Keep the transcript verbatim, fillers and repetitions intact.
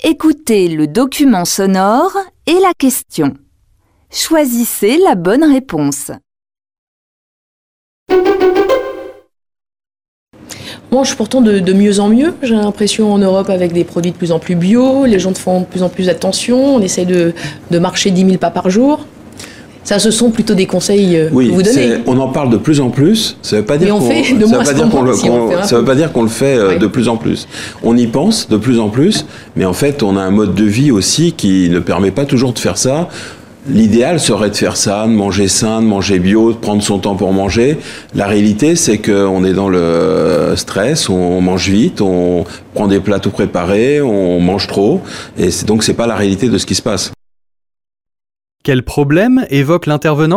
Écoutez le document sonore et la question. Choisissez la bonne réponse. On mange pourtant de, de mieux en mieux, j'ai l'impression, en Europe, avec des produits de plus en plus bio. Les gens font de plus en plus attention. On essaie de, de marcher dix mille pas par jour. Ça, ce sont plutôt des conseils euh, oui, que vous donnez. On en parle de plus en plus. Ça ne veut pas dire qu'on le, si qu'on, ça veut pas dire qu'on le fait euh, oui. de plus en plus. On y pense de plus en plus, mais en fait, on a un mode de vie aussi qui ne permet pas toujours de faire ça. L'idéal serait de faire ça, de manger sain, de manger bio, de prendre son temps pour manger. La réalité, c'est qu'on est dans le stress, on mange vite, on prend des plats tout préparés, on mange trop. Et c'est, donc, c'est pas la réalité de ce qui se passe. Quel problème évoque l'intervenant ?